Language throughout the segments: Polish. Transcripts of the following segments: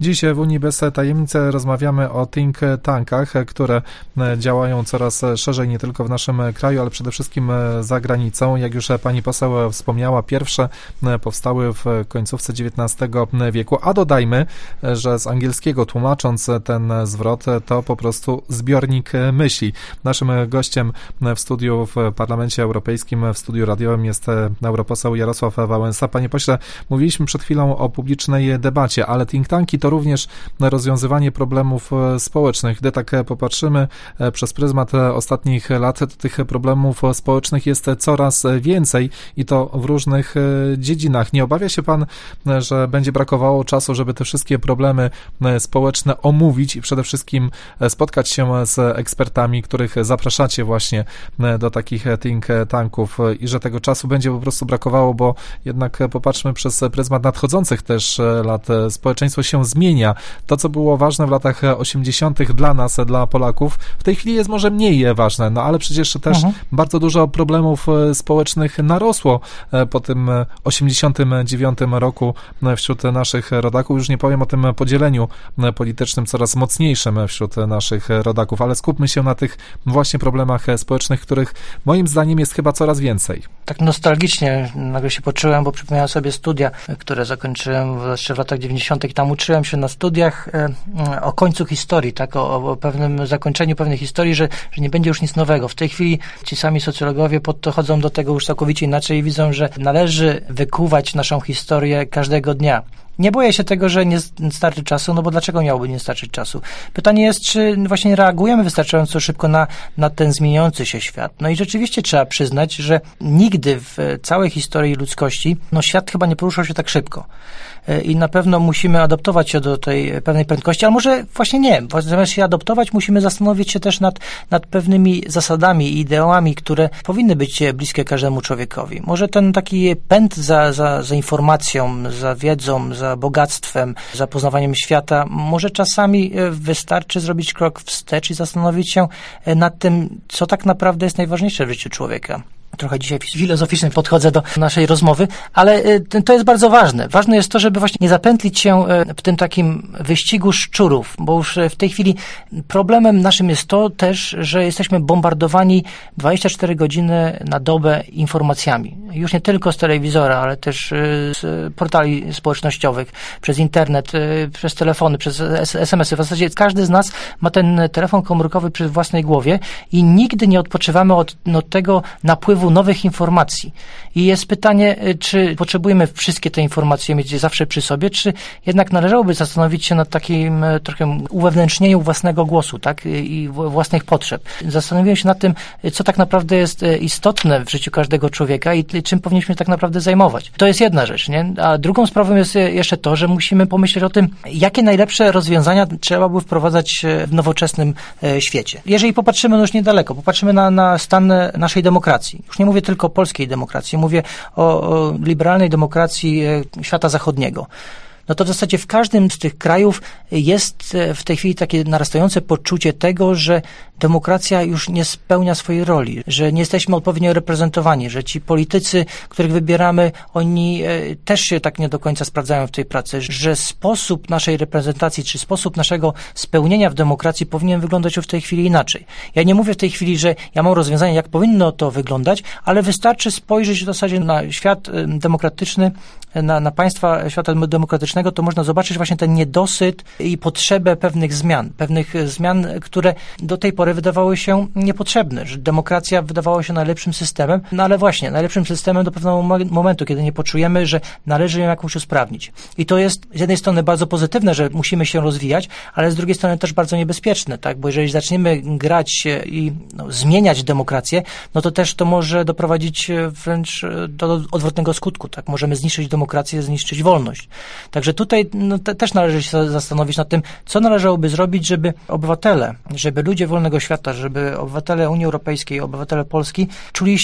Dziś w Unii bez tajemnicy rozmawiamy o think tankach, które działają coraz szerzej nie tylko w naszym kraju, ale przede wszystkim za granicą. Jak już pani poseł wspomniała, pierwsze powstały w końcówce XIX wieku, a dodajmy, że z angielskiego tłumacząc ten zwrot, to po prostu zbiornik myśli. Naszym gościem w studiu w Parlamencie Europejskim, w studiu radiowym jest europoseł Jarosław Wałęsa. Panie pośle, mówiliśmy przed chwilą o publicznej debacie, ale think tanki to również rozwiązywanie problemów społecznych. Gdy tak popatrzymy przez pryzmat ostatnich lat, to tych problemów społecznych jest coraz więcej i to w różnych dziedzinach. Nie obawia się pan, że będzie brakowało czasu, żeby te wszystkie problemy społeczne omówić i przede wszystkim spotkać się z ekspertami, których zapraszacie właśnie do takich think tanków i że tego czasu będzie po prostu brakowało, bo jednak popatrzmy przez pryzmat nadchodzących też lat. Społeczeństwo się zmienia. To, co było ważne w latach 80. dla nas, dla Polaków, w tej chwili jest może mniej ważne, no ale przecież też bardzo dużo problemów społecznych narosło po tym 89 roku wśród naszych rodaków. Już nie powiem o tym podzieleniu politycznym coraz mocniejszym wśród naszych rodaków, ale skupmy się na tych właśnie problemach społecznych, których moim zdaniem jest chyba coraz więcej. Tak nostalgicznie nagle się poczułem, bo przypomniałem sobie studia, które zakończyłem jeszcze w latach 90. Tam uczyłem się na studiach o końcu historii, tak, o pewnym zakończeniu pewnej historii, że nie będzie już nic nowego. W tej chwili ci sami socjologowie podchodzą do tego już całkowicie inaczej i widzą, że należy wykuwać naszą historię każdego dnia. Nie boję się tego, że nie starczy czasu, no bo dlaczego miałoby nie starczyć czasu? Pytanie jest, czy właśnie reagujemy wystarczająco szybko na ten zmieniający się świat. No i rzeczywiście trzeba przyznać, że nigdy w całej historii ludzkości, świat chyba nie poruszał się tak szybko. I na pewno musimy adaptować się do tej pewnej prędkości, ale może właśnie nie. Zamiast się adaptować, musimy zastanowić się też nad pewnymi zasadami i ideałami, które powinny być bliskie każdemu człowiekowi. Może ten taki pęd za informacją, za wiedzą, za bogactwem, za poznawaniem świata, może czasami wystarczy zrobić krok wstecz i zastanowić się nad tym, co tak naprawdę jest najważniejsze w życiu człowieka. Trochę dzisiaj filozoficznie podchodzę do naszej rozmowy, ale to jest bardzo ważne. Ważne jest to, żeby właśnie nie zapętlić się w tym takim wyścigu szczurów, bo już w tej chwili problemem naszym jest to też, że jesteśmy bombardowani 24 godziny na dobę informacjami. Już nie tylko z telewizora, ale też z portali społecznościowych, przez internet, przez telefony, przez SMS-y. W zasadzie każdy z nas ma ten telefon komórkowy przy własnej głowie i nigdy nie odpoczywamy od tego napływu nowych informacji. I jest pytanie, czy potrzebujemy wszystkie te informacje mieć zawsze przy sobie, czy jednak należałoby zastanowić się nad takim trochę uwewnętrznieniu własnego głosu, tak? I własnych potrzeb. Zastanowiłem się nad tym, co tak naprawdę jest istotne w życiu każdego człowieka i czym powinniśmy tak naprawdę zajmować. To jest jedna rzecz, nie? A drugą sprawą jest jeszcze to, że musimy pomyśleć o tym, jakie najlepsze rozwiązania trzeba by wprowadzać w nowoczesnym świecie. Jeżeli popatrzymy już niedaleko, popatrzymy na stan naszej demokracji. Już nie mówię tylko o polskiej demokracji, mówię o liberalnej demokracji świata zachodniego. No to w zasadzie w każdym z tych krajów jest w tej chwili takie narastające poczucie tego, że demokracja już nie spełnia swojej roli, że nie jesteśmy odpowiednio reprezentowani, że ci politycy, których wybieramy, oni też się tak nie do końca sprawdzają w tej pracy, że sposób naszej reprezentacji, czy sposób naszego spełnienia w demokracji powinien wyglądać już w tej chwili inaczej. Ja nie mówię w tej chwili, że ja mam rozwiązanie, jak powinno to wyglądać, ale wystarczy spojrzeć w zasadzie na świat demokratyczny, na państwa świata demokratycznego, to można zobaczyć właśnie ten niedosyt i potrzebę pewnych zmian, które do tej pory wydawały się niepotrzebne, że demokracja wydawała się najlepszym systemem, no ale właśnie, najlepszym systemem do pewnego momentu, kiedy nie poczujemy, że należy ją jakoś usprawnić. I to jest z jednej strony bardzo pozytywne, że musimy się rozwijać, ale z drugiej strony też bardzo niebezpieczne, tak? Bo jeżeli zaczniemy grać i zmieniać demokrację, no to też to może doprowadzić wręcz do odwrotnego skutku, tak? Możemy zniszczyć demokrację, zniszczyć wolność. Także tutaj też należy się zastanowić nad tym, co należałoby zrobić, żeby obywatele, żeby ludzie wolnego świata, żeby obywatele Unii Europejskiej, obywatele Polski czuli się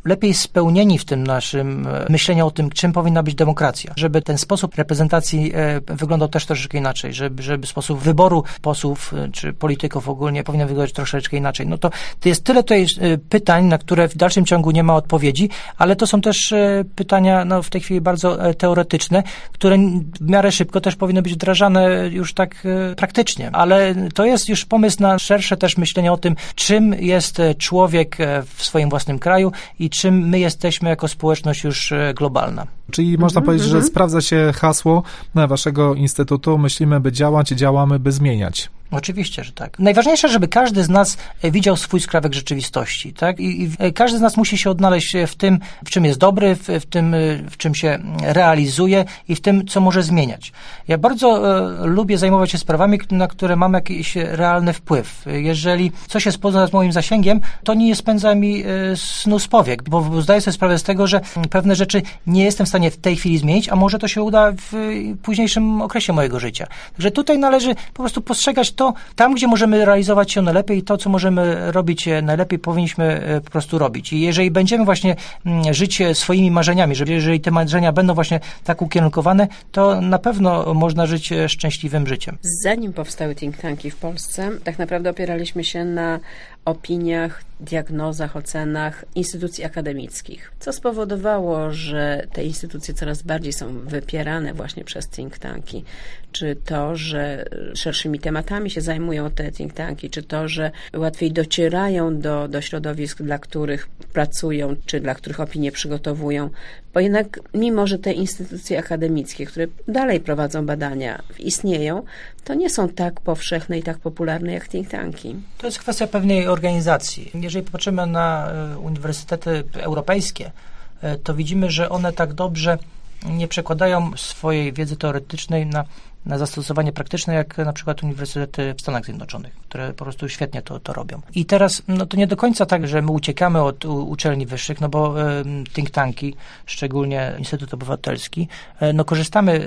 lepiej spełnieni w tym naszym myśleniu o tym, czym powinna być demokracja. Żeby ten sposób reprezentacji wyglądał też troszeczkę inaczej, żeby sposób wyboru posłów czy polityków ogólnie powinien wyglądać troszeczkę inaczej. No to jest tyle tutaj pytań, na które w dalszym ciągu nie ma odpowiedzi, ale to są też pytania w tej chwili bardzo teoretyczne, które w miarę szybko też powinny być wdrażane już tak praktycznie. Ale to jest już pomysł na szersze też myślenie o tym, czym jest człowiek w swoim własnym kraju i czym my jesteśmy jako społeczność już globalna. Czyli można powiedzieć, że sprawdza się hasło waszego instytutu: myślimy, by działać, działamy, by zmieniać. Oczywiście, że tak. Najważniejsze, żeby każdy z nas widział swój skrawek rzeczywistości, tak? I każdy z nas musi się odnaleźć w tym, w czym jest dobry, w tym, w czym się realizuje i w tym, co może zmieniać. Ja bardzo lubię zajmować się sprawami, na które mam jakiś realny wpływ. Jeżeli coś jest poza moim zasięgiem, to nie spędza mi snu z powiek, bo zdaję sobie sprawę z tego, że pewne rzeczy nie jestem w stanie w tej chwili zmienić, a może to się uda w późniejszym okresie mojego życia. Także tutaj należy po prostu postrzegać to, tam, gdzie możemy realizować się najlepiej, to, co możemy robić najlepiej, powinniśmy po prostu robić. I jeżeli będziemy właśnie żyć swoimi marzeniami, jeżeli te marzenia będą właśnie tak ukierunkowane, to na pewno można żyć szczęśliwym życiem. Zanim powstały think tanki w Polsce, tak naprawdę opieraliśmy się na opiniach, diagnozach, ocenach instytucji akademickich, co spowodowało, że te instytucje coraz bardziej są wypierane właśnie przez think tanki. Czy to, że szerszymi tematami się zajmują te think tanki, czy to, że łatwiej docierają do środowisk, dla których pracują, czy dla których opinie przygotowują. Bo jednak mimo, że te instytucje akademickie, które dalej prowadzą badania, istnieją, to nie są tak powszechne i tak popularne jak think tanki. To jest kwestia pewnej organizacji. Jeżeli popatrzymy na uniwersytety europejskie, to widzimy, że one tak dobrze nie przekładają swojej wiedzy teoretycznej na zastosowanie praktyczne, jak na przykład uniwersytety w Stanach Zjednoczonych, które po prostu świetnie to robią. I teraz, to nie do końca tak, że my uciekamy od uczelni wyższych, bo think tanki, szczególnie Instytut Obywatelski, korzystamy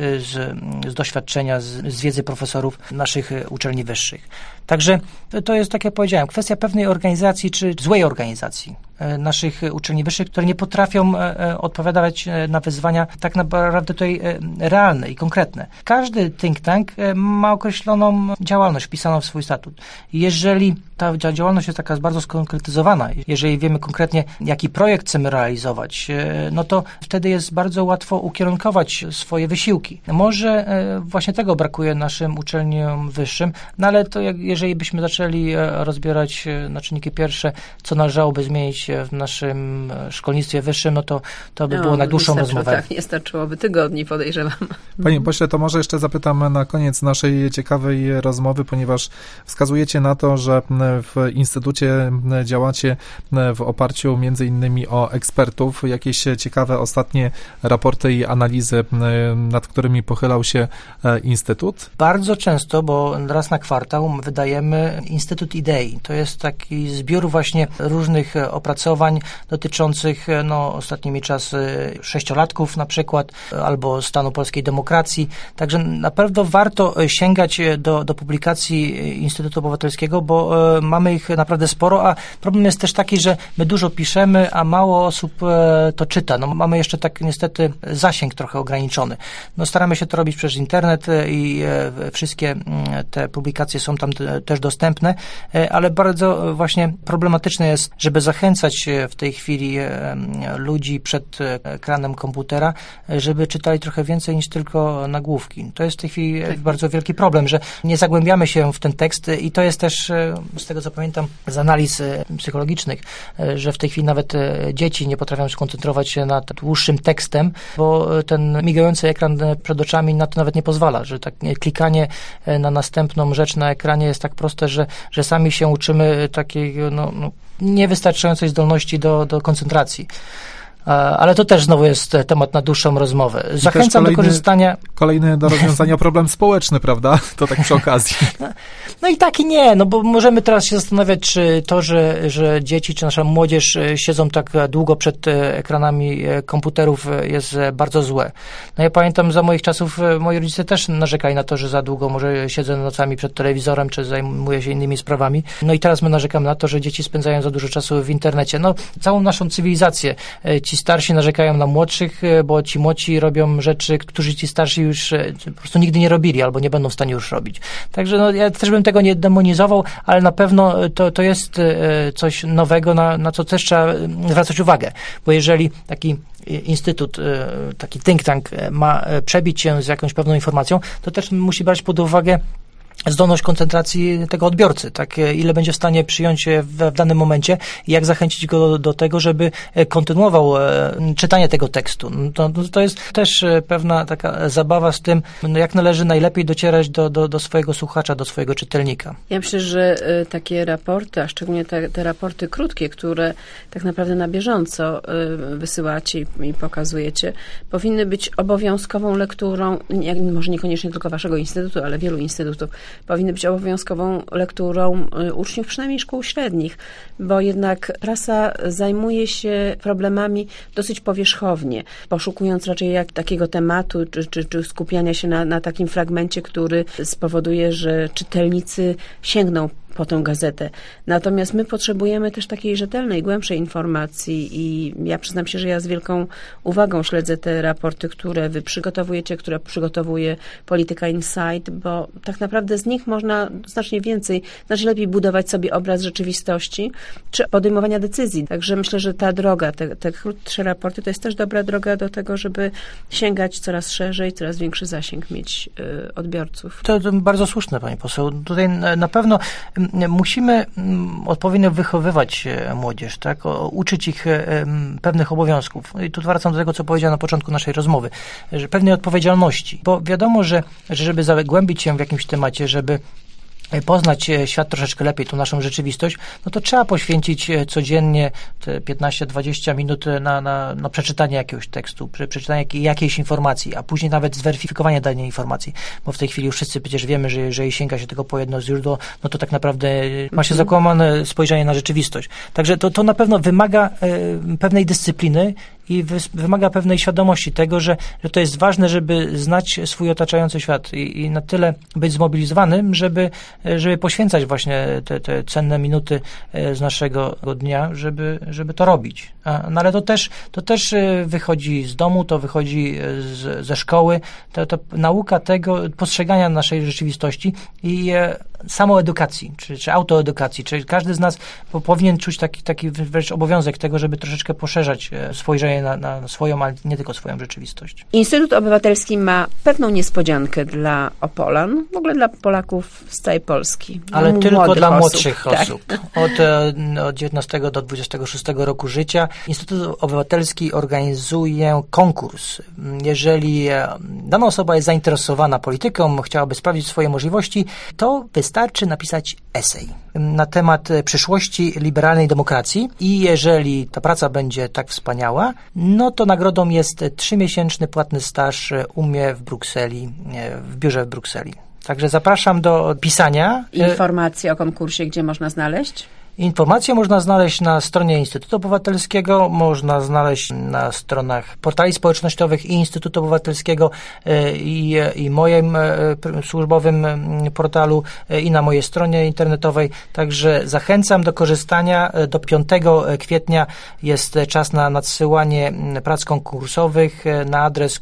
z doświadczenia, z wiedzy profesorów naszych uczelni wyższych. Także to jest, tak jak powiedziałem, kwestia pewnej organizacji, czy złej organizacji naszych uczelni wyższych, które nie potrafią odpowiadać na wyzwania tak naprawdę tutaj realne i konkretne. Każdy think tank ma określoną działalność wpisaną w swój statut. Jeżeli ta działalność jest taka bardzo skonkretyzowana, jeżeli wiemy konkretnie, jaki projekt chcemy realizować, to wtedy jest bardzo łatwo ukierunkować swoje wysiłki. Może właśnie tego brakuje naszym uczelniom wyższym, ale to jeżeli byśmy zaczęli rozbierać na czynniki pierwsze, co należałoby zmienić w naszym szkolnictwie wyższym, to by było najdłuższą rozmowę. Tak, nie starczyłoby tygodni, podejrzewam. Panie pośle, to może jeszcze zapytam na koniec naszej ciekawej rozmowy, ponieważ wskazujecie na to, że w Instytucie działacie w oparciu między innymi o ekspertów. Jakieś ciekawe ostatnie raporty i analizy, nad którymi pochylał się Instytut? Bardzo często, bo raz na kwartał wydajemy Instytut Idei. To jest taki zbiór właśnie różnych opracowań dotyczących ostatnimi czasy 6-latków na przykład, albo stanu polskiej demokracji. Także na pewno warto sięgać do publikacji Instytutu Obywatelskiego, bo mamy ich naprawdę sporo, a problem jest też taki, że my dużo piszemy, a mało osób to czyta. Mamy jeszcze tak niestety zasięg trochę ograniczony. Staramy się to robić przez internet i wszystkie te publikacje są tam też dostępne, ale bardzo właśnie problematyczne jest, żeby zachęcać w tej chwili ludzi przed ekranem komputera, żeby czytali trochę więcej niż tylko nagłówki. To jest w tej chwili bardzo wielki problem, że nie zagłębiamy się w ten tekst i to jest też, z tego co pamiętam, z analiz psychologicznych, że w tej chwili nawet dzieci nie potrafią skoncentrować się nad dłuższym tekstem, bo ten migający ekran przed oczami na to nawet nie pozwala, że tak klikanie na następną rzecz na ekranie jest tak proste, że sami się uczymy takiej niewystarczającej zdolności do koncentracji. ale to też znowu jest temat na dłuższą rozmowę. Zachęcam do korzystania. Kolejny do rozwiązania problem społeczny, prawda? To tak przy okazji. No i tak i nie, no bo możemy teraz się zastanawiać, czy to, że dzieci, czy nasza młodzież siedzą tak długo przed ekranami komputerów jest bardzo złe. No ja pamiętam za moich czasów, moi rodzice też narzekali na to, że za długo może siedzę nocami przed telewizorem, czy zajmuję się innymi sprawami. No i teraz my narzekamy na to, że dzieci spędzają za dużo czasu w internecie. No, całą naszą cywilizację. Ci starsi narzekają na młodszych, bo ci młodsi robią rzeczy, którzy ci starsi już po prostu nigdy nie robili, albo nie będą w stanie już robić. Także no, ja też bym tego nie demonizował, ale na pewno to jest coś nowego, na co też trzeba zwracać uwagę. Bo jeżeli taki instytut, taki think tank ma przebić się z jakąś pewną informacją, to też musi brać pod uwagę zdolność koncentracji tego odbiorcy, tak, ile będzie w stanie przyjąć w danym momencie i jak zachęcić go do tego, żeby kontynuował czytanie tego tekstu. To jest też pewna taka zabawa z tym, jak należy najlepiej docierać do swojego słuchacza, do swojego czytelnika. Ja myślę, że takie raporty, a szczególnie te raporty krótkie, które tak naprawdę na bieżąco wysyłacie i pokazujecie, powinny być obowiązkową lekturą, może niekoniecznie tylko waszego instytutu, ale wielu instytutów, powinny być obowiązkową lekturą uczniów przynajmniej szkół średnich, bo jednak prasa zajmuje się problemami dosyć powierzchownie, poszukując raczej takiego tematu, czy skupiania się na takim fragmencie, który spowoduje, że czytelnicy sięgną po tę gazetę. Natomiast my potrzebujemy też takiej rzetelnej, głębszej informacji i ja przyznam się, że ja z wielką uwagą śledzę te raporty, które wy przygotowujecie, które przygotowuje Polityka Insight, bo tak naprawdę z nich można znacznie więcej, znacznie lepiej budować sobie obraz rzeczywistości, czy podejmowania decyzji. Także myślę, że ta droga, te krótsze raporty, to jest też dobra droga do tego, żeby sięgać coraz szerzej, coraz większy zasięg mieć odbiorców. To bardzo słuszne, pani poseł. Tutaj na pewno musimy odpowiednio wychowywać młodzież, tak? Uczyć ich pewnych obowiązków. I tu wracam do tego, co powiedziałem na początku naszej rozmowy, że pewnej odpowiedzialności. Bo wiadomo, że żeby zagłębić się w jakimś temacie, żeby poznać świat troszeczkę lepiej, tą naszą rzeczywistość, no to trzeba poświęcić codziennie te 15-20 minut na przeczytanie jakiegoś tekstu, przeczytanie jakiejś informacji, a później nawet zweryfikowanie danej informacji, bo w tej chwili już wszyscy przecież wiemy, że jeżeli sięga się tylko po jedno źródło, no to tak naprawdę ma się zakłamane spojrzenie na rzeczywistość. Także to na pewno wymaga pewnej dyscypliny i wymaga pewnej świadomości tego, że to jest ważne, żeby znać swój otaczający świat i na tyle być zmobilizowanym, żeby poświęcać właśnie te cenne minuty z naszego dnia, żeby to robić. No ale to też wychodzi z domu, to wychodzi ze szkoły, to nauka tego postrzegania naszej rzeczywistości i samoedukacji, czy autoedukacji, czyli każdy z nas powinien czuć taki wręcz obowiązek tego, żeby troszeczkę poszerzać spojrzenie na swoją, ale nie tylko swoją rzeczywistość. Instytut Obywatelski ma pewną niespodziankę dla Opolan, w ogóle dla Polaków z całej Polski. Ale tylko dla młodszych osób. osób. Tak. Od 19 do 26 roku życia Instytut Obywatelski organizuje konkurs. Jeżeli dana osoba jest zainteresowana polityką, chciałaby sprawdzić swoje możliwości, to wystarczy napisać esej na temat przyszłości liberalnej demokracji i jeżeli ta praca będzie tak wspaniała, no to nagrodą jest 3-miesięczny płatny staż u mnie w Brukseli, w biurze w Brukseli. Także zapraszam do pisania. Informacje o konkursie, gdzie można znaleźć? Informacje można znaleźć na stronie Instytutu Obywatelskiego, można znaleźć na stronach portali społecznościowych i Instytutu Obywatelskiego i moim służbowym portalu i na mojej stronie internetowej. Także zachęcam do korzystania. Do 5 kwietnia jest czas na nadsyłanie prac konkursowych na adres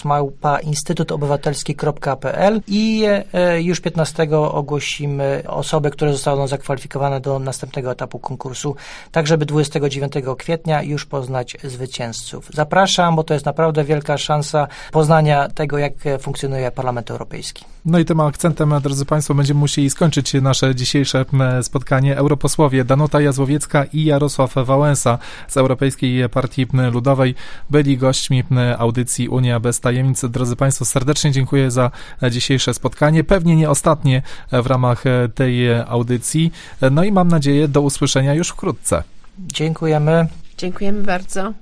konkurs@instytutobywatelski.pl i już 15 ogłosimy osoby, które zostaną zakwalifikowane do następnego etapu konkursu, tak żeby 29 kwietnia już poznać zwycięzców. Zapraszam, bo to jest naprawdę wielka szansa poznania tego, jak funkcjonuje Parlament Europejski. No i tym akcentem, drodzy Państwo, będziemy musieli skończyć nasze dzisiejsze spotkanie. Europosłowie Danuta Jazłowiecka i Jarosław Wałęsa z Europejskiej Partii Ludowej byli gośćmi audycji Unia bez tajemnic. Drodzy Państwo, serdecznie dziękuję za dzisiejsze spotkanie. Pewnie nie ostatnie w ramach tej audycji. No i mam nadzieję, do usłyszenia już wkrótce. Dziękujemy. Dziękujemy bardzo.